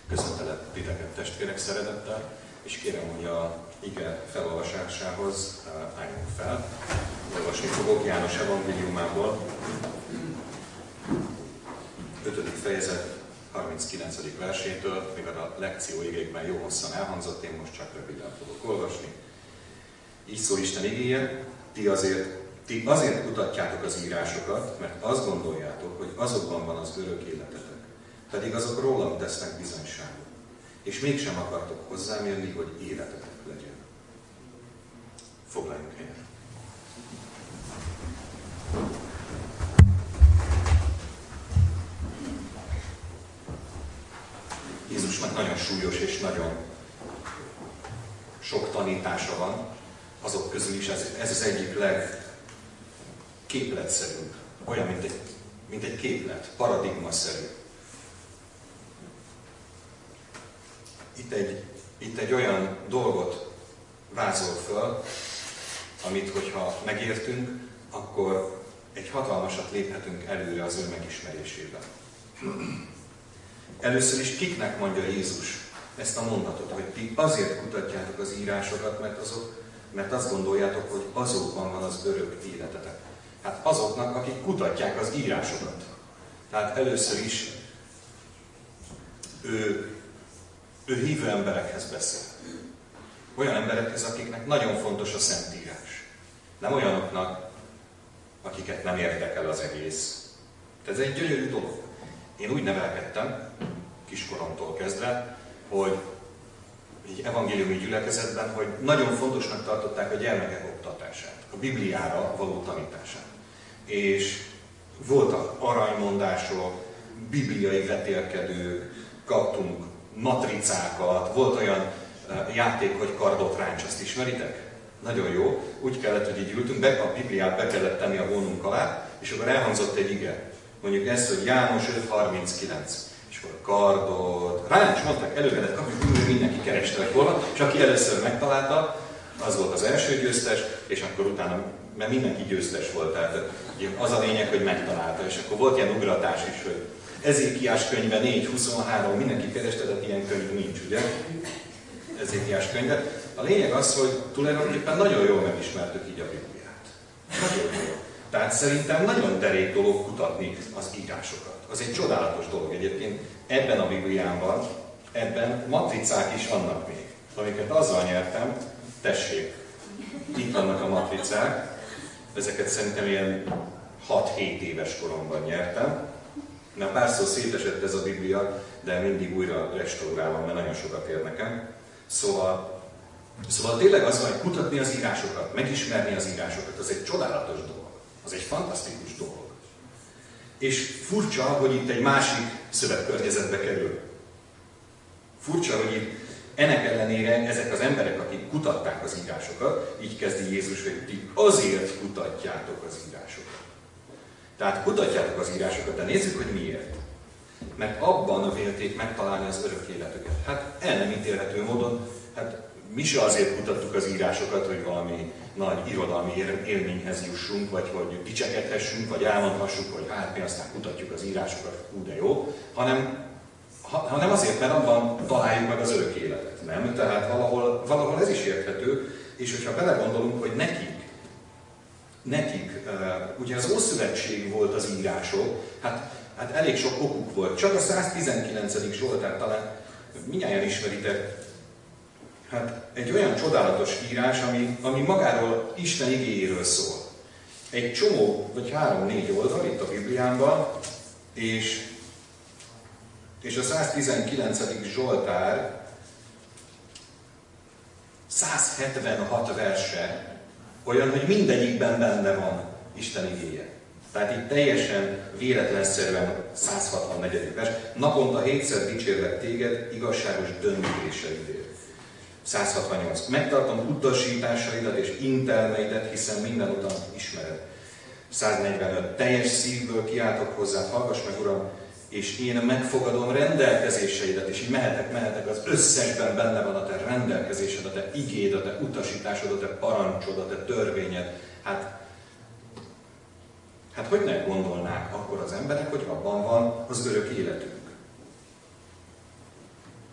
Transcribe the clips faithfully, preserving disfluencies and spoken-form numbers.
Köszöntelek titeket testvérek szeretettel, és kérem, hogy a ige felolvasásához álljunk fel. Olvasni fogok János evangéliumából, ötödik fejezet harminckilencedik versétől, mivel a lekció igékben jó hosszan elhangzott, én most csak röviden fogok olvasni. Így szól Isten igéje: ti azért, ti azért kutatjátok az írásokat, mert azt gondoljátok, hogy azokban van az örök életetek, pedig azok rólam tesznek bizonyságot, és mégsem akartok hozzám jönni, hogy életetek legyen. Foglaljunk helyet. Jézusnak nagyon súlyos és nagyon sok tanítása van, azok közül is ez, ez az egyik legképletszerűbb, olyan, mint egy, mint egy képlet, paradigmaszerű. Itt egy, itt egy olyan dolgot vázol föl, amit, hogyha megértünk, akkor egy hatalmasat léphetünk előre az ő megismerésében. Először is kiknek mondja Jézus ezt a mondatot, hogy ti azért kutatjátok az írásokat, mert, azok, mert azt gondoljátok, hogy azokban van az örök életetek. Hát azoknak, akik kutatják az írásokat. Tehát először is ő, ő hívő emberekhez beszél. Olyan emberekhez, akiknek nagyon fontos a Szentírás. Nem olyanoknak, akiket nem érdekel az egész. Ez egy gyönyörű dolog. Én úgy nevelkedtem, kiskoromtól kezdve, hogy így evangéliumi gyülekezetben, hogy nagyon fontosnak tartották a gyermekek oktatását, a Bibliára való tanítását. És voltak aranymondások, bibliai vetélkedők, kaptunk matricákat, volt olyan játék, hogy kardot ráncs, azt ismeritek? Nagyon jó. Úgy kellett, hogy így ültünk, be, a Bibliát be kellett tenni a hónunk alá, és akkor elhangzott egy ige. Mondjuk ezt, hogy János öt harminckilenc. És akkor kardot, ráncs, mondták, előre kapni, mindenki kereste volna, és aki először megtalálta, az volt az első győztes, és akkor utána, mert mindenki győztes volt, tehát az a lényeg, hogy megtalálta, és akkor volt ilyen ugratás is, hogy Ezékiás könyve négy huszonhárom, mindenki kereste, de ilyen könyv nincs, ugye? Ezékiás könyve. A lényeg az, hogy tulajdonképpen nagyon jól megismertük így a Bibliát. Nagyon jól. Tehát szerintem nagyon derék dolog kutatni az írásokat. Az egy csodálatos dolog egyébként. Ebben a Bibliában, ebben matricák is vannak még, amiket azzal nyertem, tessék, itt vannak a matricák, ezeket szerintem ilyen hat-hét éves koromban nyertem. Már párszor szétesett ez a Biblia, de mindig újra restaurálom, mert nagyon sokat ér nekem. Szóval, szóval tényleg az van, hogy kutatni az írásokat, megismerni az írásokat, az egy csodálatos dolog. Az egy fantasztikus dolog. És furcsa, hogy itt egy másik szövegkörnyezetbe kerül. Furcsa, hogy itt ennek ellenére ezek az emberek, akik kutatták az írásokat, így kezdi Jézus, hogy ti azért kutatjátok az írásokat. Tehát kutatjátok az írásokat, de nézzük, hogy miért. Mert abban vélték megtalálni az örök életüket. Hát el nem ítélhető módon, hát mi se azért kutattuk az írásokat, hogy valami nagy irodalmi élményhez jussunk, vagy hogy dicsekedhessünk, vagy elmondhassuk, hogy hát mi aztán kutatjuk az írásokat, hú de jó, hanem, ha, hanem azért, mert abban találjuk meg az örök életet, nem? Tehát valahol, valahol ez is érthető, és hogyha belegondolunk, hogy nekik, nekik, ugye az Ószövetség volt az írások, hát, hát elég sok okuk volt. Csak a száztizenkilencedik Zsoltár talán mindnyájan ismeritek, hát egy olyan csodálatos írás, ami, ami magáról Isten igéjéről szól. Egy csomó, vagy három-négy oldal itt a Bibliánban, és, és a száztizenkilencedik Zsoltár százhetvenhat verse olyan, hogy mindegyikben benne van Isten igéje. Tehát itt teljesen véletlenszerűen százhatvannégy vers. Naponta hétszer dicsérlek téged igazságos döntéseidért. százhatvannyolc. Megtartom utasításaidat és intelmeidet, hiszen minden utat ismered. száznegyvenöt. Teljes szívből kiáltok hozzád, hallgass meg, Uram, és én megfogadom rendelkezéseidet, és így mehetek, mehetek, az összesben benne van a te rendelkezésed, a te igéd, a te utasításod, a te parancsod, a te törvényed. Hát, hát hogy ne gondolnák akkor az emberek, hogy abban van az örök életünk?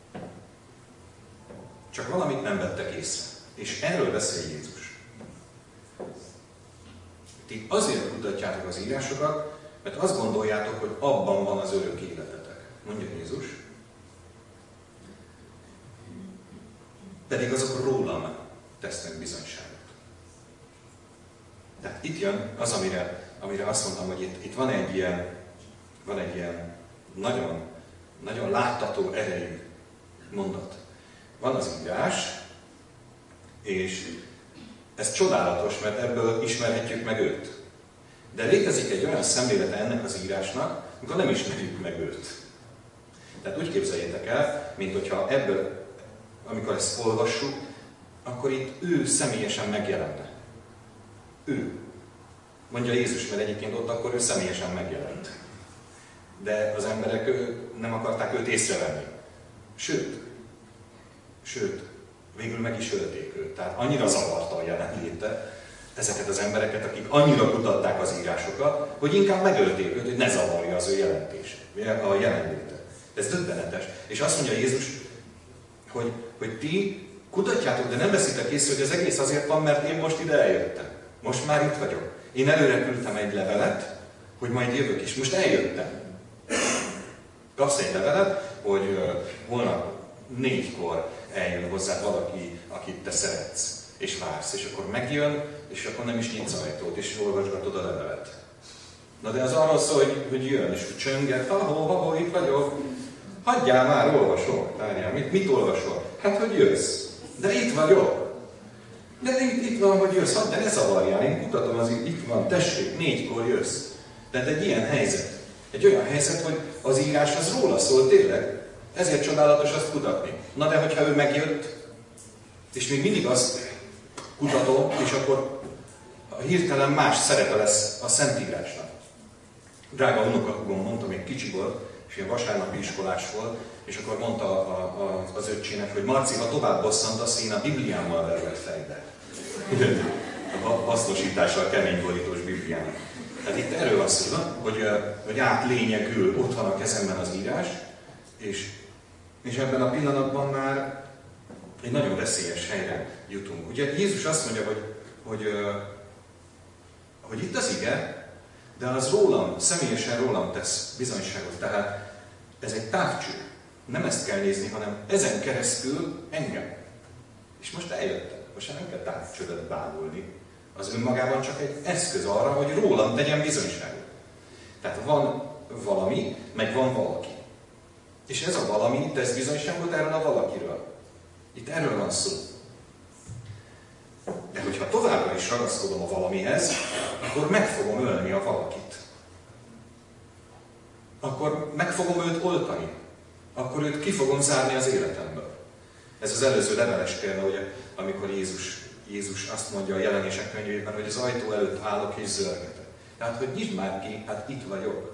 Csak valamit nem vettek észre. És erről beszél Jézus. Ti azért kutatjátok az írásokat, mert azt gondoljátok, hogy abban van az örök életetek. Mondja Jézus. Pedig azok rólam tesznek bizonyságot. Tehát itt jön az, amire, amire azt mondtam, hogy itt, itt van egy ilyen, van egy ilyen nagyon, nagyon láttató erejű mondat. Van az írás, és ez csodálatos, mert ebből ismerhetjük meg őt. De létezik egy olyan szemlélete ennek az írásnak, amikor nem ismerjük meg őt. Tehát úgy képzeljétek el, mint hogyha ebből, amikor ezt olvassuk, akkor itt ő személyesen megjelenne. Ő. Mondja Jézus, mert egyébként ott akkor ő személyesen megjelent. De az emberek nem akarták őt észrevenni. Sőt, sőt, végül meg is ölték őt. Tehát annyira zavarta a jelenléte ezeket az embereket, akik annyira kutatták az írásokat, hogy inkább megölték őt, hogy ne zavarja az ő jelentés, a jelenléte. Ez döbbenetes. És azt mondja Jézus, hogy, hogy ti kutatjátok, de nem veszitek észre, hogy az egész azért van, mert én most ide eljöttem. Most már itt vagyok. Én előre küldtem egy levelet, hogy majd jövök, és most eljöttem. Kapsz egy levelet, hogy uh, holnap négykor eljön hozzád valaki, akit te szeretsz, és vársz, és akkor megjön, és akkor nem is nyitsz ajtót, és olvasgatod a levelet. Na de az arról szól, hogy, hogy jön, és hogy csönget, ahol, ahol, itt vagyok. Hagyjál már, olvasok. Várjál, mit, mit olvasol? Hát, hogy jössz. De itt vagyok. De itt, itt van, hogy jössz, de ne zavarjál, én kutatom, az itt van, tessék, négykor jössz. Tehát egy ilyen helyzet. Egy olyan helyzet, hogy az írás az róla szól tényleg. Ezért csodálatos azt kutatni. Na de hogyha ő megjött, és még mindig azt kutatom, és akkor hirtelen más szerepe lesz a Szentírásnak. Drága unokahúgom mondta még kicsi volt, és ilyen vasárnapi iskolás volt, és akkor mondta a, a, az öccsének, hogy Marci, ha tovább bosszantasz, én a Bibliámmal verlek fejbe. A hasznosítással kemény borítós Bibliának. Tehát itt erről van szó, hogy, hogy átlényegül ott van a kezemben az írás, és, és ebben a pillanatban már egy nagyon veszélyes helyre jutunk. Ugye Jézus azt mondja, hogy, hogy, hogy itt az ige, de az rólam, személyesen rólam tesz bizonyságot. Tehát ez egy távcső. Nem ezt kell nézni, hanem ezen keresztül engem. És most eljöttem. Most nem kell távcsődet bámulni. Az önmagában csak egy eszköz arra, hogy rólam tegyen bizonyságot. Tehát van valami, meg van valaki. És ez a valami tesz bizonyságot erről a valakiről. Itt erről van szó. De hogyha továbbra is ragaszkodom a valamihez, akkor meg fogom ölni a valakit. Akkor meg fogom őt oltani. Akkor őt ki fogom zárni az életemből. Ez az előző leveles példa, ugye, amikor Jézus, Jézus azt mondja a Jelenések könyvében, hogy az ajtó előtt állok és zörgetek. Tehát, hogy nyisd már ki, hát itt vagyok.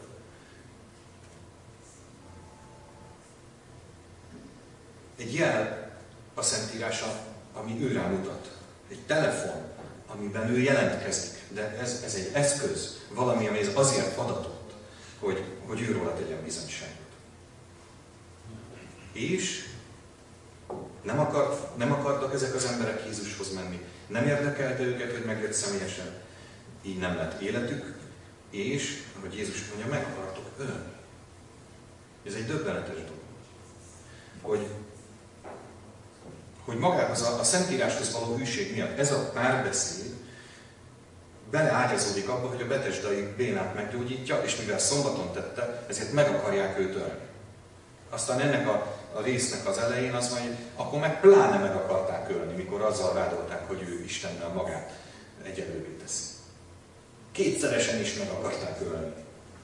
Egy jel a Szentírása, ami ő rámutat. Egy telefon, amiben ő jelentkezik. De ez, ez egy eszköz, valami, ami azért adatott, hogy, hogy ő róla tegyen bizonyságot. És nem, akart, nem akartak ezek az emberek Jézushoz menni. Nem érdekelte őket, hogy megjött személyesen. Így nem lett életük, és, ahogy Jézus mondja, meg akartok ölni. Ez egy döbbenetes dolog. Hogy, hogy magához a, a Szentíráshoz való hűség miatt ez a párbeszéd beleágyazódik abba, hogy a betesdai bénát meggyógyítja, és mivel szombaton tette, ezért meg akarják őt ölni. Aztán ennek a, a résznek az elején az van, hogy akkor meg pláne meg akarták ölni, mikor azzal vádolták, hogy ő Istennel magát egyelővé teszi. Kétszeresen is meg akarták ölni.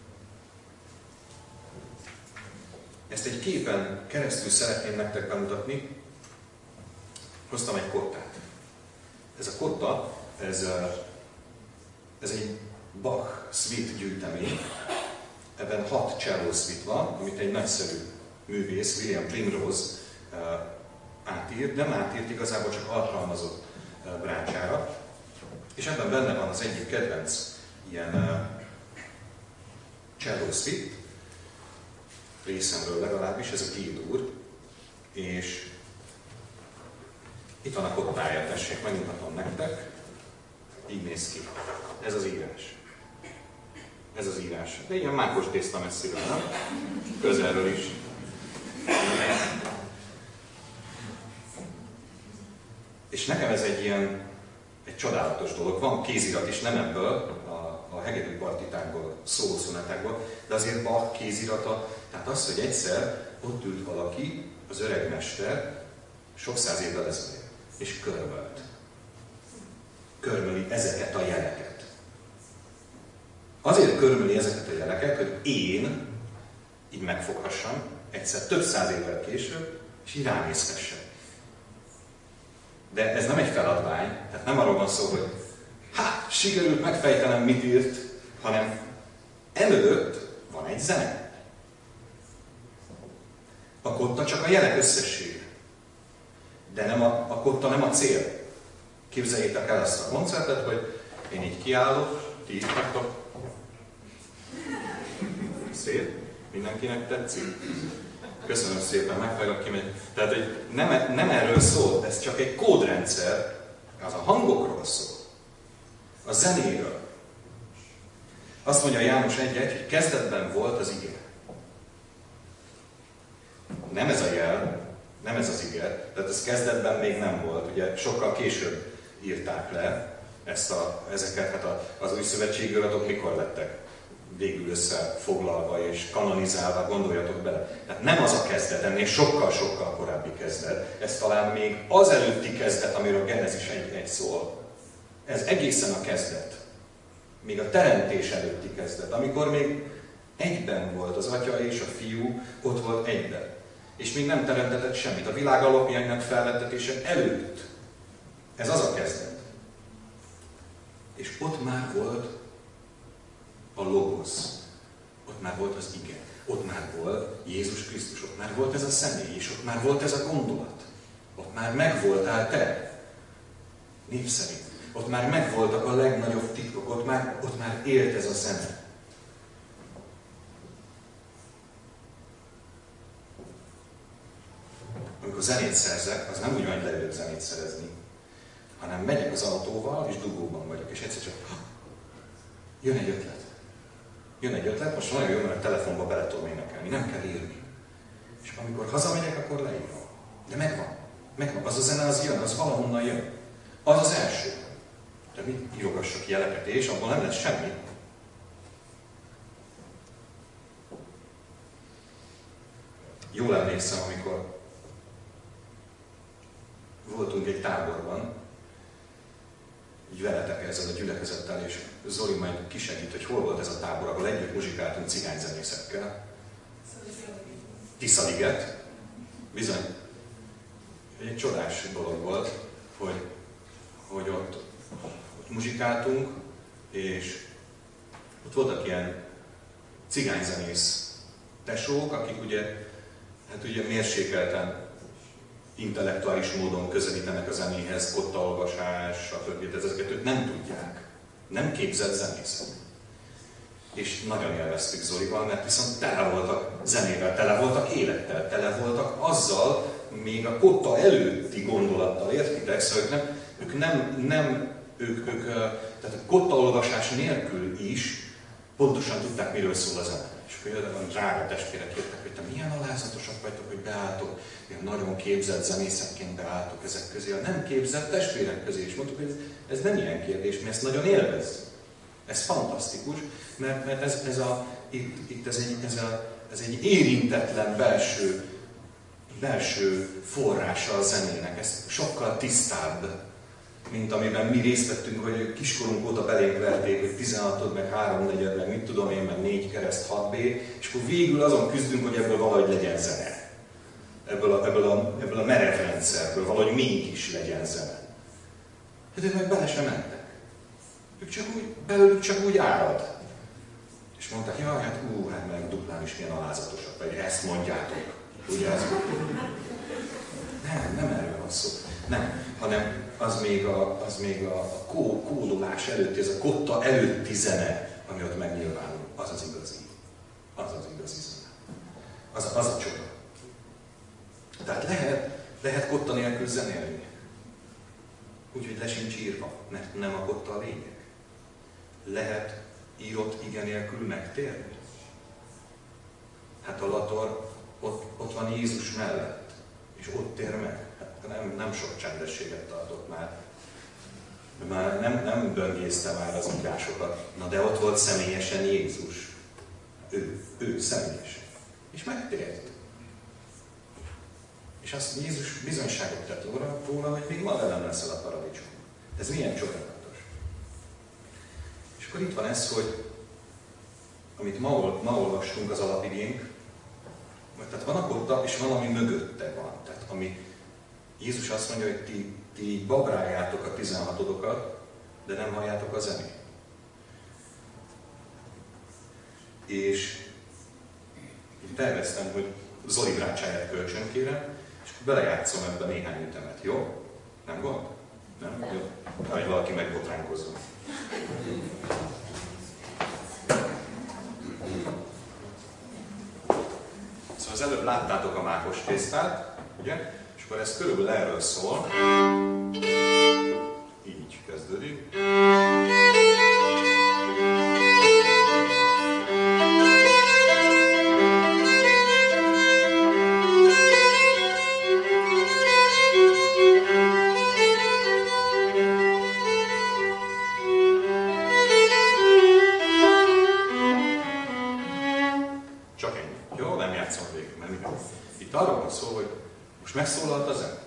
Ezt egy képen keresztül szeretném nektek bemutatni. Hoztam egy kottát. Ez a kotta, ez, ez egy Bach suite gyűjtemény. Ebben hat cello suite van, amit egy nagyszerű művész, William Primrose átírt, nem átírt, igazából csak alkalmazott brácsára. És ebben benne van az egyik kedvenc ilyen cello suite, részemről legalábbis, ez a G-dur, és Itt van a kottája, tessék, megmutatom nektek. Így néz ki. Ez az írás. Ez az írás. De ilyen mákos tészta messziről, nem? Közelről is. És nekem ez egy ilyen, egy csodálatos dolog. Van kézirat is, nem ebből, a, a hegedű partitákból, szólószonátákból, de azért Bach kézirata, tehát az, hogy egyszer ott ült valaki, az öreg mester, sok száz évvel ezelőtt, és körmölt. Körmöli ezeket a jeleket. Azért körmöli ezeket a jeleket, hogy én így megfoghassam, egyszer több száz évvel később, és így ránézhessem. De ez nem egy feladvány, tehát nem arról van szó, hogy hát, sikerült megfejtenem, mit írt, hanem emögött van egy zene. A kotta csak a jelek összessége. De nem a, a kotta nem a cél. Képzeljétek el ezt a koncertet, hogy én így kiállok, ti így kaptok. Szép? Mindenkinek tetszik? Köszönöm szépen, megfejlek ki megy. Tehát, hogy nem, nem erről szól, ez csak egy kódrendszer, az a hangokról szól. A zenéről. Azt mondja János egy egy, hogy kezdetben volt az ige. Nem ez a jel, nem ez az ige, tehát ez kezdetben még nem volt, ugye sokkal később írták le ezt a, ezeket, hát az új szövetségi iratok mikor lettek végül összefoglalva és kanonizálva, gondoljatok bele. Tehát nem az a kezdet, ennél sokkal-sokkal korábbi kezdet, ez talán még az előtti kezdet, amiről Genezis egy egy szól. Ez egészen a kezdet. Még a teremtés előtti kezdet, amikor még egyben volt az Atya és a Fiú, ott volt egyben. És még nem teremtetett semmit. A világ alapjainak felvettetése előtt. Ez az a kezdet. És ott már volt a Logosz. Ott már volt az ige. Ott már volt Jézus Krisztus. Ott már volt ez a személy. És ott már volt ez a gondolat. Ott már megvoltál te. Név szerint. Ott már megvoltak a legnagyobb titkok. Ott már, ott már élt ez a zene. Amikor zenét szerzek, az nem úgy van, hogy leülök zenét szerezni, hanem megyek az autóval, és dugóban vagyok, és egyszer csak jön egy ötlet. Jön egy ötlet, most nagyon jó, mert a telefonba bele tudom énekelni, nem kell írni. És amikor hazamegyek, akkor leírom. De megvan. Megvan. Az a zene, az jön, az valahonnan jön. Az az első. De mit írogassak jeleket, és abban nem lesz semmi. Jól emlékszem, amikor voltunk egy táborban, így veletek ezzel a gyülekezettel, és Zoli majd kisegít, hogy hol volt ez a tábor, ahol együtt muzsikáltunk cigányzenészekkel. Tiszaliget. Bizony. Egy csodás dolog volt, hogy, hogy ott, ott muzsikáltunk, és ott voltak ilyen cigányzenész tesók, akik ugye, hát ugye mérsékelten intellektuális módon közelítenek a zenéhez, kottaolvasás, stb. Ezeket ők nem tudják. Nem képzett zenészek. És nagyon élveztük Zolival, mert viszont tele voltak zenével, tele voltak élettel, tele voltak azzal, még a kotta előtti gondolattal, értitek? Szóval ők nem, ők nem, nem ők, ők, tehát a kottaolvasás nélkül is pontosan tudták, miről szól a zene. És akkor van drága testvérek jöttek, hogy te milyen alázatosak vagytok, hogy beálltok, ilyen nagyon képzett zenészekként beálltok ezek közé, a nem képzett testvérek közé. És mondtuk, hogy ez, ez nem ilyen kérdés, mi ezt nagyon élvezzük. Ez fantasztikus, mert, mert ez, ez, a, itt, itt ez, egy, ez, a, ez egy érintetlen belső, belső forrása a zenének. Ez sokkal tisztább, mint amiben mi részt vettünk, hogy kiskorunk óta belénk verték, hogy tizenhatod, meg háromnegyed, meg mit tudom én, meg négy kereszt, hat bé, és akkor végül azon küzdünk, hogy ebből valahogy legyen zene. Ebből a, ebből a, ebből a merev rendszerből valahogy mégis legyen zene. Hát ők meg bele sem mentek. Ők csak úgy, belőlük csak úgy árad. És mondták, jaj, hát ú, hát meg duplán is milyen alázatosak, vagy ezt mondjátok. Ugye ez? Nem, nem erről van szó. Nem, hanem az még a, az még a kó, kódolás előtti, ez a kotta előtti zene, ami ott megnyilvánul, az az igazi. Az az igazi zene. Az, az a csoda. Tehát lehet, lehet kotta nélkül zenélni. úgyhogy le sincs írva, mert nem akadt a lényeg. Lehet írott ige nélkül megtérni? Hát a lator ott, ott van Jézus mellett, és ott tér meg. Hát nem, nem sok csendességet tartott már. Már nem, nem böngészte már az írásokat. Na de ott volt személyesen Jézus. Ő, ő személyesen. És megtért. És azt Jézus bizonyságot tett róla, hogy még ma velem leszel a paradicsom. Ez milyen csodálatos. És akkor itt van ez, hogy amit ma, ma olvastunk az alapigénk, tehát van a kotta, és van, ami mögötte van. Tehát ami Jézus azt mondja, hogy ti, ti babráljátok a tizenhatodokat, de nem halljátok a zenét. És én terveztem, hogy Zoli brácsáját kölcsön kérem, és belejátszom ebbe néhány ütemet, jó? Nem gond? Nem? Jó. Vagy valaki megbotránkozzon. Szóval az előbb láttátok a mákos tésztát, ugye? És akkor ez körülbelül erről szól. Így kezdődik. Megszólalt a zene.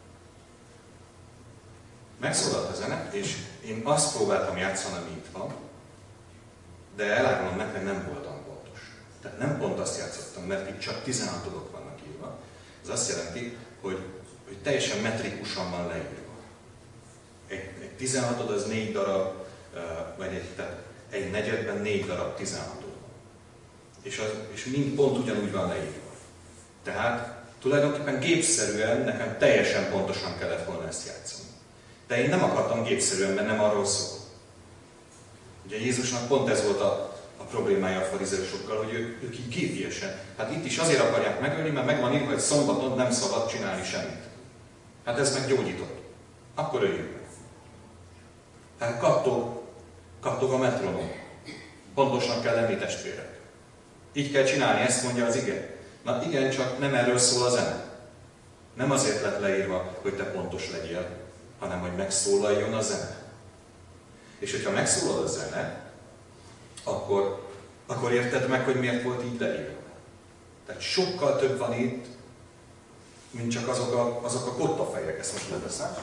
Megszólalt a zene, és én azt próbáltam játszani, ami itt van, de elárulom nektek, nem voltam pontos. Tehát nem pont azt játszottam, mert itt csak tizenhatodok vannak írva. Ez azt jelenti, hogy, hogy teljesen metrikusan van leírva. Egy, egy tizenhatod az négy darab, vagy egy, tehát egy negyedben négy darab tizenhatod van. És, az, és mind pont ugyanúgy van leírva. Tehát tulajdonképpen gépszerűen nekem teljesen pontosan kellett volna ezt játszani. De én nem akartam gépszerűen, mert nem arról szól. Ugye Jézusnak pont ez volt a, a problémája a farizeusokkal, hogy ők, ők így gépiesen. Hát itt is azért akarják megölni, mert meg van írva, hogy szombaton nem szabad csinálni semmit. Hát ez meg gyógyított. Akkor öljük meg. Tehát kattog, kattog a metronom. Pontosnak kell lenni, testvérek. Így kell csinálni, ezt mondja az ige. Na igen, csak nem erről szól a zene. Nem azért lett leírva, hogy te pontos legyél, hanem hogy megszólaljon a zene. És hogyha megszólal a zene, akkor, akkor érted meg, hogy miért volt így leírva. Tehát sokkal több van itt, mint csak azok a, azok a kottafejek. Ezt most leteszem.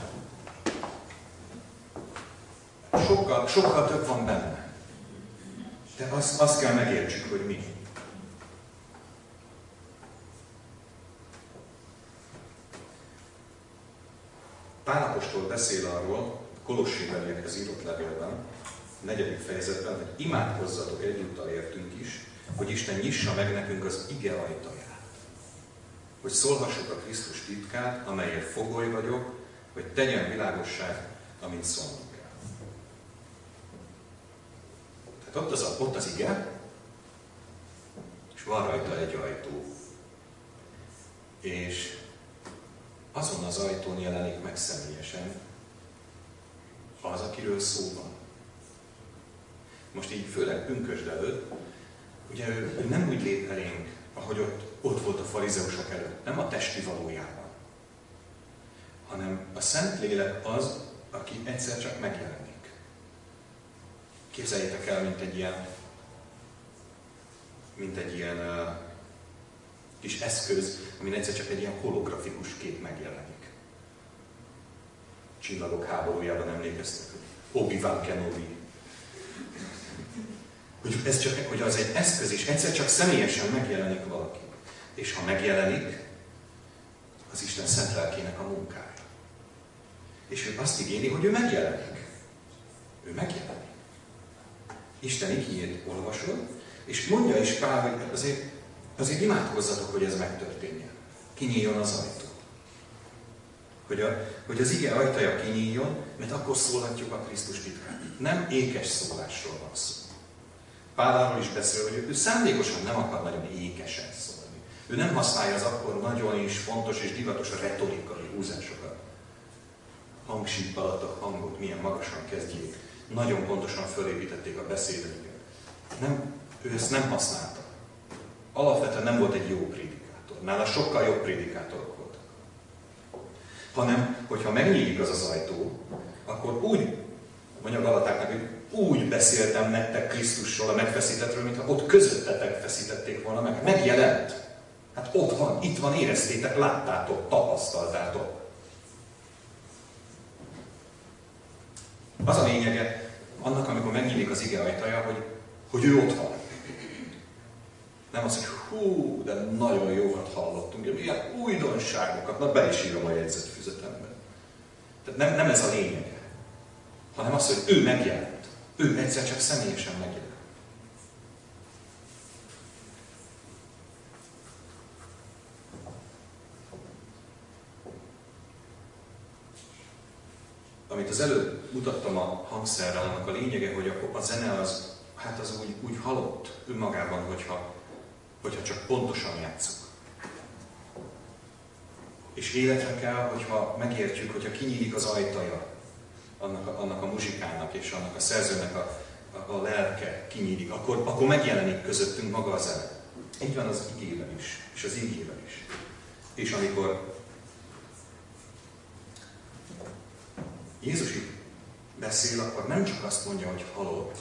Sokkal, sokkal több van benne. De azt, azt kell megértsük, hogy mi. Pál apostol beszél arról, Kolossébeliekhez írott levélben, a negyedik fejezetben, hogy imádkozzatok egyúttal értünk is, hogy Isten nyissa meg nekünk az ige ajtaját. Hogy szólhassuk a Krisztus titkát, amelyért fogoly vagyok, hogy tegyen világosság, amint szólnunk kell. Tehát ott az, a, ott az ige, és van rajta egy ajtó. És azon az ajtón jelenik meg személyesen az, akiről szó van. Most így főleg pünkösd előtt, ugye ő, ő nem úgy lép elénk, ahogy ott, ott volt a farizeusok előtt, nem a testi valójában, hanem a Szentlélek az, aki egyszer csak megjelenik. Képzeljétek el, mint egy ilyen, mint egy ilyen uh, kis eszköz, amin egyszer csak egy ilyen holografikus kép megjelenik. Csillagok háborújában emlékeztek, hogy Obi-Wan Kenobi. Hogy, ez csak, hogy az egy eszköz, és egyszer csak személyesen megjelenik valaki. És ha megjelenik, az Isten szent lelkének a munkája. És ő azt igényli, hogy ő megjelenik. Ő megjelenik. Isten igényét olvasod, és mondja is Pál, hogy azért, azért imádkozzatok, hogy ez megtörténjen. Kinyíljon az ajtó. Hogy, a, hogy az ige ajtaja kinyíljon, mert akkor szólhatjuk a Krisztus titkát. Nem ékes szólásról van szó. Pál arról is beszél, hogy ő szándékosan nem akar nagyon ékesen szólni. Ő nem használja az akkor nagyon is fontos és divatos retorikai húzásokat, hangsíppal adtak hangot, milyen magasan kezdjék. Nagyon pontosan fölépítették a beszédeiket. Nem, ő ezt nem használta. Alapvetően nem volt egy jó prédikátor. Nála sokkal jobb prédikátorok voltak. Hanem, hogyha megnyílik az az ajtó, akkor úgy, mondja a Galatáknak, hogy úgy beszéltem nektek Krisztusról, a megfeszítettről, mintha ott közöttetek feszítették volna meg. Megjelent. Hát ott van, itt van, éreztétek, láttátok, tapasztaltátok. Az a lényege annak, amikor megnyílik az ige ajtaja, hogy, hogy ő ott van. Nem az, hogy hú, de nagyon jókat hallottunk, milyen újdonságokat, na be is írom a jegyzetfüzetemben. Tehát nem, nem ez a lényege, hanem az, hogy ő megjelent. Ő egyszer csak személyesen megjelent. Amit az előbb mutattam a hangszerrel, annak a lényege, hogy a zene az, hát az úgy, úgy halott önmagában, hogyha, hogyha csak pontosan játszunk. És életre kell, hogyha megértjük, hogyha kinyílik az ajtaja annak a, annak a muzsikának és annak a szerzőnek a, a, a lelke kinyílik, akkor, akkor megjelenik közöttünk maga a zene. Így van az igével is, és az igével is. És amikor Jézus itt beszél, akkor nem csak azt mondja, hogy halott,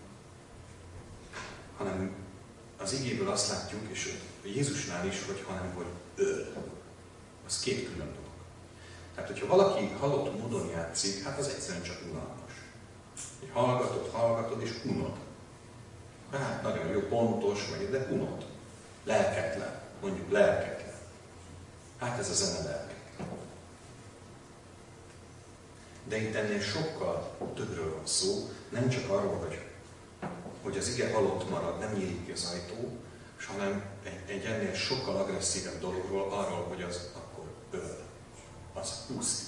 hanem az igéből azt látjuk, és Jézusnál is, hogy hanem, hogy öl. Az két külön dolog. Tehát, hogyha valaki halott módon játszik, hát az egyszerűen csak unalmas. Hogy hallgatod, hallgatod, és unod. Hát nagyon jó, pontos, vagy, de unod. Lelketlen. Mondjuk lelketlen. Hát ez a zene lelketlen. De itt ennél sokkal többről van szó, nem csak arról, hogy, hogy az ige halott marad, nem nyílik ki az ajtó, hanem egy, egy ennél sokkal agresszívebb dologról, arról, hogy az akkor öl, az pusztít.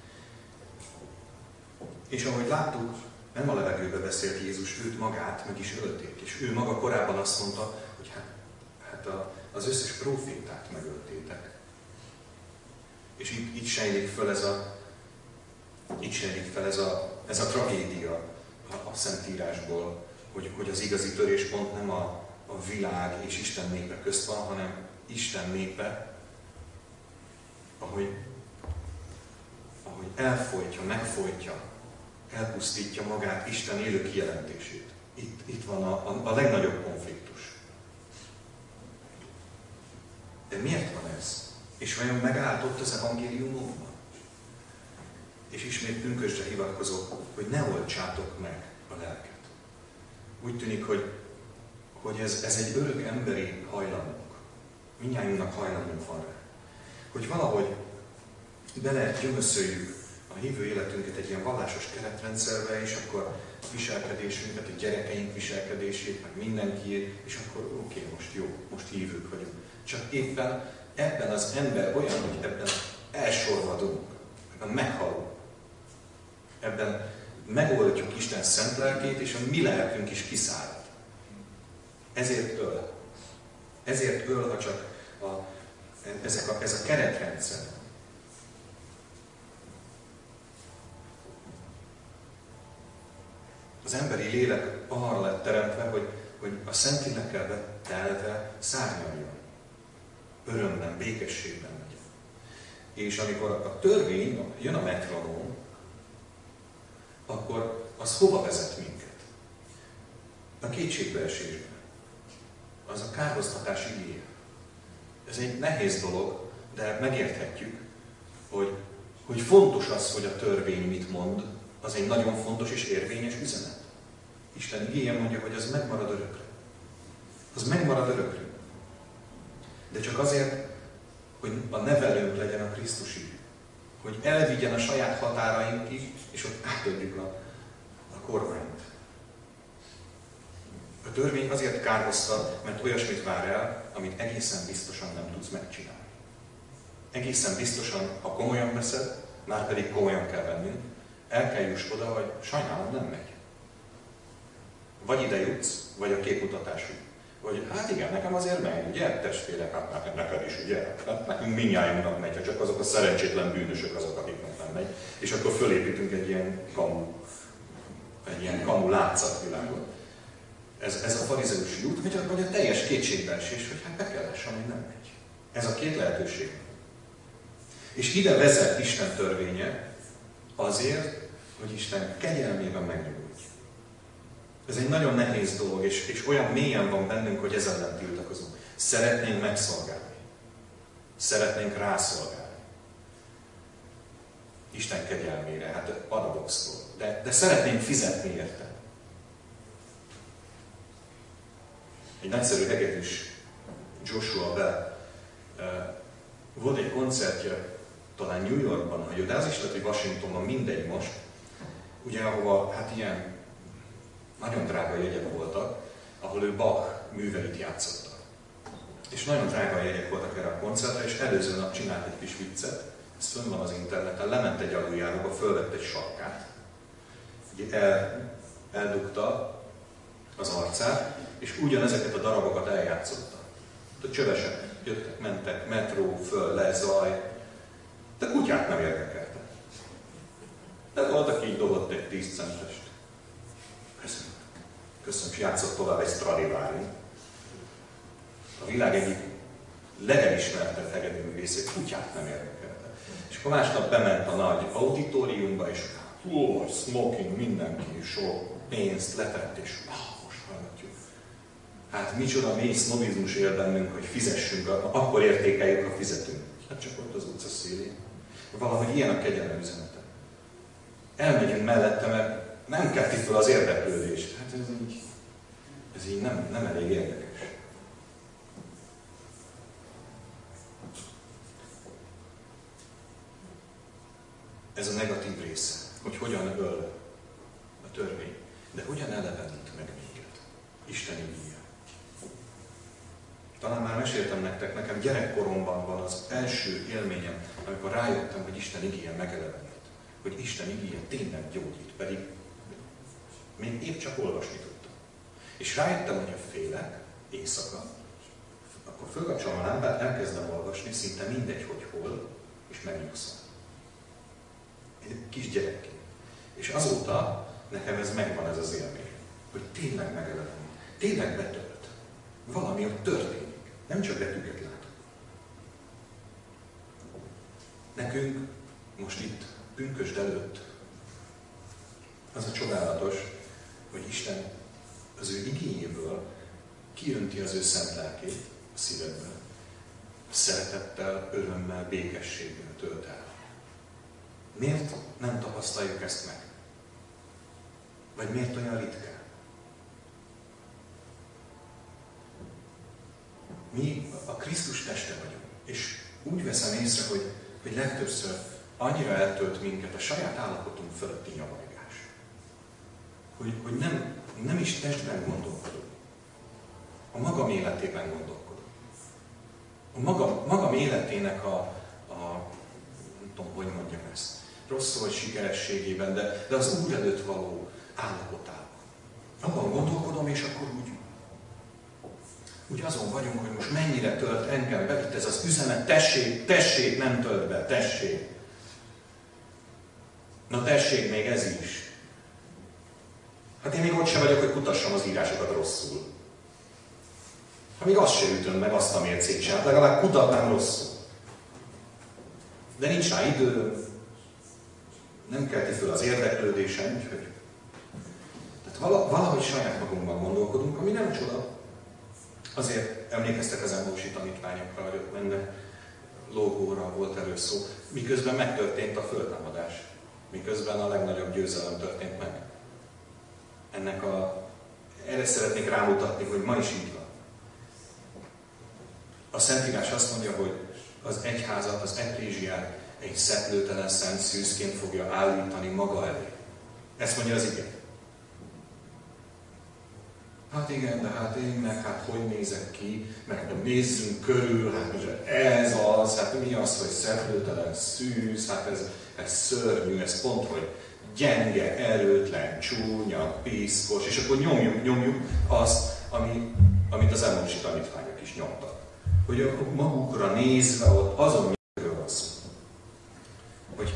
És ahogy láttuk, nem a levegőbe beszélt Jézus, őt magát meg is ölték, és ő maga korábban azt mondta, hogy hát, hát a, az összes prófétát megöltétek. És így, így sejlik föl ez a Így sejlik fel ez a, ez a tragédia a, a Szentírásból, hogy, hogy az igazi töréspont nem a, a világ és Isten népe közt van, hanem Isten népe, ahogy, ahogy elfolytja, megfolytja, elpusztítja magát Isten élő kijelentését. Itt, itt van a, a, a legnagyobb konfliktus. De miért van ez? És vajon megállt ott az evangéliumokban? És ismét pünkösdre hivatkozok, hogy ne oltsátok meg a lelket. Úgy tűnik, hogy, hogy ez, ez egy örök emberi hajlamunk. Mindnyájunknak hajlamunk van rá. Hogy valahogy bele gyömöszöljük a hívő életünket egy ilyen vallásos keretrendszerbe, és akkor viselkedésünket, a gyerekeink viselkedését, meg mindenkiét, és akkor oké, okay, most jó, most hívők vagyunk. Csak éppen ebben az ember olyan, hogy ebben elsorvadunk, ebben meghalunk. Ebben megoldjuk Isten szent lelkét, és a mi lelkünk is kiszárad. Ezért öl. Ezért öl, ha csak a, ezek a, ez a keretrendszer. Az emberi lélek arra lett teremtve, hogy, hogy a Szentlélekkel betelve szárnyaljon. Örömben, békességben legyen. És amikor a törvény, jön a metronóm, akkor az hova vezet minket? A kétségbeesésbe. Az a kárhoztatás igéje. Ez egy nehéz dolog, de megérthetjük, hogy, hogy fontos az, hogy a törvény mit mond, az egy nagyon fontos és érvényes üzenet. Isten igéje mondja, hogy az megmarad örökre. Az megmarad örökre. De csak azért, hogy a nevelőnk legyen a Krisztusi. Hogy elvigyen a saját határainkig, és ott átadjuk a, a kormányt. A törvény azért kárhoztat, mert olyasmit vár el, amit egészen biztosan nem tudsz megcsinálni. Egészen biztosan, ha komolyan veszed, már pedig komolyan kell vennünk, el kell juss oda, hogy sajnálom, nem megy. Vagy ide jutsz, vagy a képmutatásig. hogy hát igen, nekem azért megy, ugye, testvérek, hát neked is, ugye? Hát nekünk mindnyájunknak megy, csak azok a szerencsétlen bűnösök azok, akiknek nem megy. És akkor fölépítünk egy ilyen kamu, egy ilyen kamu látszatvilágot. Ez, ez a farizeusi út, vagy a, vagy a teljes kétségbeesés, hogy hát be kell lássam, hogy nem megy. Ez a két lehetőség. És ide vezet Isten törvénye azért, hogy Isten kegyelmében megnyugodj. Ez egy nagyon nehéz dolog, és, és olyan mélyen van bennünk, hogy ez ellen tiltakozunk. Szeretnénk megszolgálni. Szeretnénk rászolgálni. Isten kegyelmére, hát paradox volt. De, de szeretnénk fizetni érte. Egy nagyszerű hegedűs Joshua Bell. Volt egy koncertje, talán New Yorkban, de az is lett, hogy Washingtonban, mindegy most, ugye ahova hát ilyen nagyon drága jegyek voltak, ahol ő Bach műveit játszotta. És nagyon drága jegyek voltak erre a koncertre, és előző nap csinált egy kis viccet, ez fönn van az interneten, lement egy aluljáróba, fölvett egy sapkát, ugye el, eldugta az arcát, és ugyanezeket a darabokat eljátszotta. A csövesek jöttek, mentek, metró, föl, le, zaj, de kutyát nem érdekelte. De volt, aki így dobott egy tíz centest. Köszönöm. Köszönöm, és játszott tovább egy Stradivari. A világ egyik legelismertebb hegedűművészét kutyát nem érdekelte. És akkor másnap bement a nagy auditoriumba, és ó, smoking, mindenki, sok pénzt letett, és ah, most hallgatjuk. Hát micsoda mély sznobizmus él bennünk, hogy fizessünk, akkor értékeljük, ha fizetünk. Hát csak ott az utca szélén. Valahogy ilyen a kegyelem üzenete. Elmegyünk mellette, mert nem kelti fel az érdeklődést. Hát ez így, ez így nem, nem elég érdekes. Ez a negatív része, hogy hogyan öl a törvény, de hogyan elevenít meg minket Isten igéje. Talán már meséltem nektek, nekem gyerekkoromban van az első élményem, amikor rájöttem, hogy Isten igéje megelevenít. Hogy Isten igéje tényleg gyógyít, pedig még épp csak olvasni tudtam. És rájöttem, hogy ha félek éjszaka, akkor fölkapcsolom a lámpát, elkezdem olvasni, szinte mindegy, hogy hol, és megnyugszom. Egy kis gyerekként. És azóta nekem ez megvan, ez az élmény, hogy tényleg megelevenít, tényleg betölt. Valami ott történik. Nem csak betűket látok. Nekünk most itt, pünkösd előtt, az a csodálatos, hogy Isten az ő igényéből kiönti az ő szent lelkét a szívedben. Szeretettel, örömmel, békességgel tölt el. Miért nem tapasztaljuk ezt meg? Vagy miért olyan ritkán? Mi a Krisztus teste vagyunk, és úgy veszem észre, hogy, hogy legtöbbször annyira eltölt minket a saját állapotunk fölötti nyavajgás, hogy, hogy nem, nem is testben gondolkodunk, a magam életében gondolkodunk. A magam, magam életének a, a, nem tudom, hogy mondjam ezt, rossz vagy sikerességében, de, de az Úr előtt való állapotában. Abban gondolkodom, és akkor úgy Úgy azon vagyunk, hogy most mennyire tölt engem be, itt ez az üzenet, tessék, tessék, nem tölt be, tessék. Na tessék, még ez is. Hát én még ott sem vagyok, hogy kutassam az írásokat rosszul. Hát még azt se ütöm meg, azt a mércét sem, hát legalább kutatnám rosszul. De nincs rá idő, nem kelti föl az érdeklődésem, úgyhogy... Tehát valahogy saját magunkban gondolkodunk, ami nem csoda. Azért emlékeztek az Emmausi tanítványokra, hogy ott mennek, lógóra volt erről szó, miközben megtörtént a föltámadás, miközben a legnagyobb győzelem történt meg. Ennek a, erre szeretnék rámutatni, hogy ma is így van. A Szentírás azt mondja, hogy az egyházat, az eklézsiát egy szeplőtelen szent szűzként fogja állítani maga elé. Ezt mondja az ige. Hát igen, de hát én meg, hát hogy nézek ki, meg nézzünk körül, hát ez az, hát mi az, hogy szeplőtelen szűz, hát ez, ez szörnyű, ez pont, hogy gyenge, erőtlen, csúnya, piszkos, és akkor nyomjuk, nyomjuk azt, ami amit az Emmausi tanítványok is nyomtak. Hogy magukra nézve ott azon miről van szó. Hogy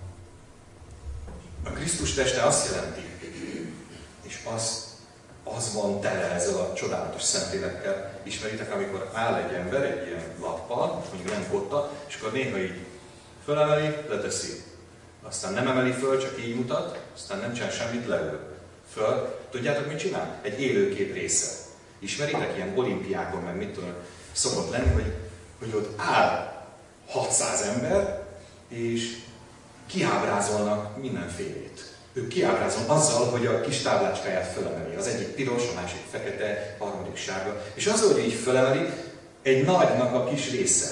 a Krisztus teste azt jelenti, és az, az van tele ezzel a csodálatos Szentlélekkel. Ismeritek, amikor áll egy ember egy ilyen lappal, most mondjuk nem kotta, és akkor néha így fölemeli, leteszi. Aztán nem emeli föl, csak így mutat, aztán nem csinál semmit, leül. Föl. Tudjátok, mit csinál? Egy élőkép része. Ismeritek ilyen olimpiákon, meg mit tudom, szokott lenni, hogy, hogy ott áll hatszáz ember, és kiábrázolnak mindenfélét. Ők kiábrázol azzal, hogy a kis táblácskáját fölemeli. Az egyik piros, a másik fekete, a harmadik sárga. És azzal, hogy így fölemeli, egy nagynak a kis része.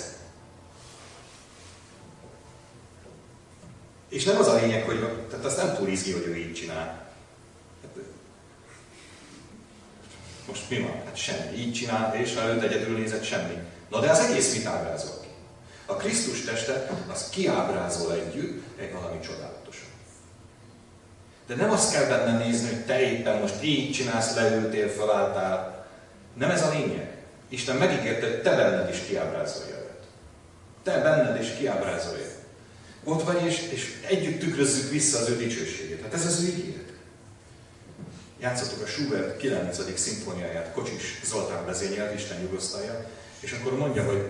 És nem az a lényeg, hogy tehát azt nem túl izgi, hogy ő így csinál. Most mi van? Hát semmi. Így csinál, és ha őt egyedül nézett, semmi. Na de az egész mit ábrázol ki? A Krisztus teste, az kiábrázol együtt egy valami csodálatos. De nem azt kell benne nézni, hogy te éppen most így csinálsz, leültél, felálltál. Nem ez a lényeg. Isten megígérte, hogy te benned is kiábrázolja őt. Te benned is kiábrázolja. Ott vagy, és, és együtt tükrözzük vissza az ő dicsőségét. Hát ez az ő ígéret. Játszottuk a Schubert kilencedik szimfóniáját, Kocsis Zoltán vezényelt, Isten nyugosztalja, és akkor mondja, hogy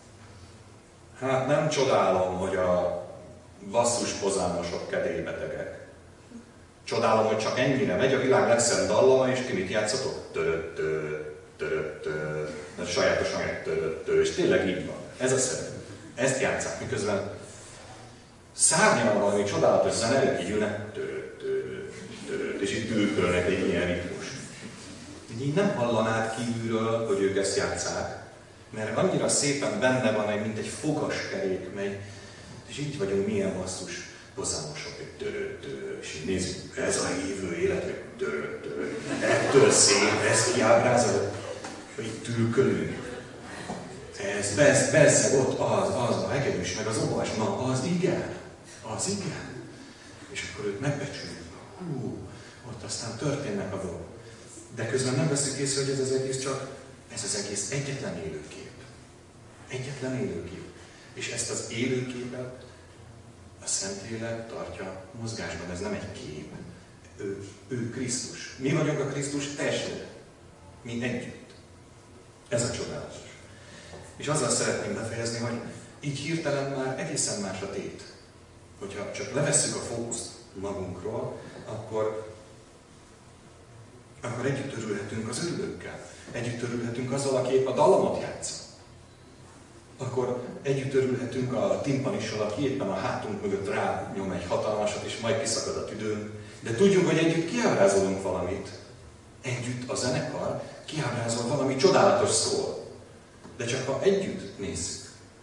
hát nem csodálom, hogy a basszuspozánosok kedélybetegek. Csodálom, hogy csak ennyire megy a világ legszebb dallama, és ti mit játszotok? Töröttő, töröttő, mert sajátosan töröttő, és tényleg így van. Ez a szerep. Ezt játsszák, miközben szárnyal valami csodálatos zene, ők így ülnek, töröttő, töröttő, és így tűrkölnek egy ilyen ritmus. Így nem hallanád kívülről, hogy ők ezt játsszák, mert annyira szépen benne van, mint egy fogaskerék megy, és így vagyunk milyen basszus hozzámosok, hogy töröttő, és így nézzük, ez a hívő élet, hogy töröttő, ettől szép, ez kiábrázol, hogy tűrkölünk. Ez, bez, bezzeg ott az, az a hegedűs, meg az obas, na az igen, az igen. És akkor őt megbecsüljük, hú, ott aztán történnek a dolgok. De közben nem veszük észre, hogy ez az egész csak, ez az egész egyetlen élőkép. Egyetlen élőkép. És ezt az élőképet a Szentlélek tartja mozgásban, ez nem egy kép. Ő, ő Krisztus. Mi vagyunk a Krisztus teste. Mi együtt. Ez a csodálatos. És azzal szeretném befejezni, hogy így hirtelen már egészen más a tét. Hogyha csak levesszük a fókuszt magunkról, akkor, akkor együtt örülhetünk az örülőkkel. Együtt örülhetünk azzal, aki épp a dallamot játszik. Akkor együtt örülhetünk a timpanissal, aki éppen a hátunk mögött rányom egy hatalmasat, és majd kiszakad a tüdőn. De tudjuk, hogy együtt kiábrázolunk valamit. Együtt a zenekar kiábrázol valami csodálatos szól. De csak ha együtt nézzük.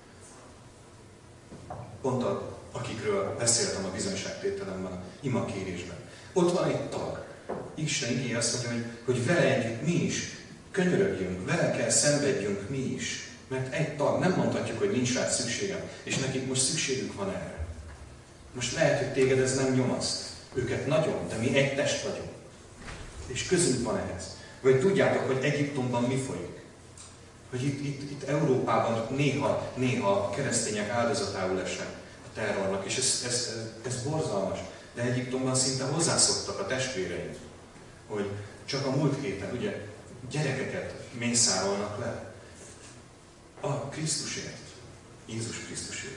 Pont a, akikről beszéltem a bizonyságtételemben, a imakérésben. Ott van egy tag. Isten igéje azt mondja, hogy, hogy vele együtt mi is könyörögjünk, vele kell szenvedjünk mi is. Mert egy tag, nem mondhatjuk, hogy nincs rá szükségem, és nekik most szükségük van erre. Most lehet, hogy téged ez nem nyomaszt. Őket nagyon, de mi egy test vagyunk. És közünk van ehhez. Vagy tudjátok, hogy Egyiptomban mi folyik? Hogy itt, itt, itt Európában néha, néha keresztények áldozatául esnek a terrornak, és ez, ez, ez, ez borzalmas. De Egyiptomban szinte hozzászoktak a testvéreink, hogy csak a múlt héten, ugye, gyerekeket mészárolnak le. A Krisztusért. Jézus Krisztusért.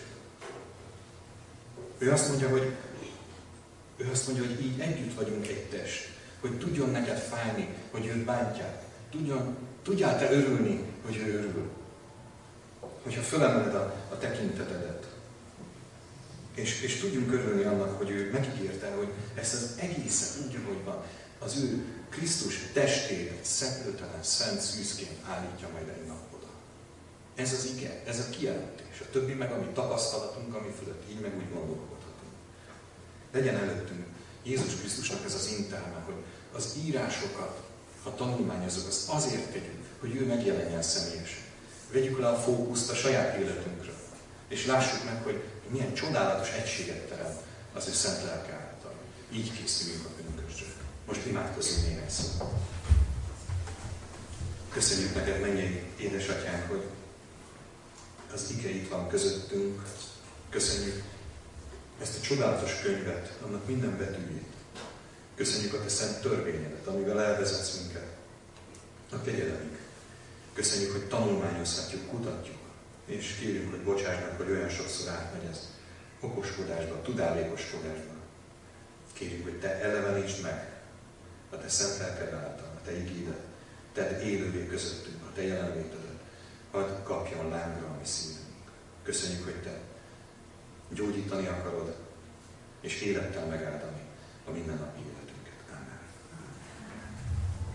Ő azt mondja, hogy ő azt mondja, hogy így együtt vagyunk egy test. Hogy tudjon neked fájni, hogy őt bántják. Tudjon, tudjál te örülni, hogy ő örül. Hogyha fölemeled a, a tekintetedet. És, és tudjunk örülni annak, hogy ő megígérte, hogy ezt az egészet úgy, ahogy van, az ő Krisztus testét szeplőtelen, szent szűzként állítja majd egy nap oda. Ez az ige, ez a kijelentés. A többi meg, ami tapasztalatunk, ami fölött így meg úgy gondolkodhatunk. Legyen előttünk Jézus Krisztusnak ez az intelme, hogy az írásokat, ha tanulmányozunk, azt azért tegyünk, hogy ő megjelenjen személyesen. Vegyük le a fókuszt a saját életünkre, és lássuk meg, hogy milyen csodálatos egységet teremt az ő szent lelke által. Így készülünk a pünkösdre. Most imádkozzunk néhány szót. Köszönjük neked, mennyei édesatyánk, hogy az ige itt van közöttünk. Köszönjük ezt a csodálatos könyvet, annak minden betűjét. Köszönjük a te szent törvényedet, amivel elvezetsz minket a kegyelemig. Köszönjük, hogy tanulmányozhatjuk, kutatjuk, és kérjük, hogy bocsáss meg, hogy olyan sokszor átmegy ez okoskodásba, tudálékoskodásba. Kérjük, hogy te elevenítsd meg a te szent lelked által, a te igédet, tedd élővé közöttünk, a te jelenlétedet. Hadd kapjon lángra a mi szívünk. Köszönjük, hogy te gyógyítani akarod, és élettel megáldani a mindennapi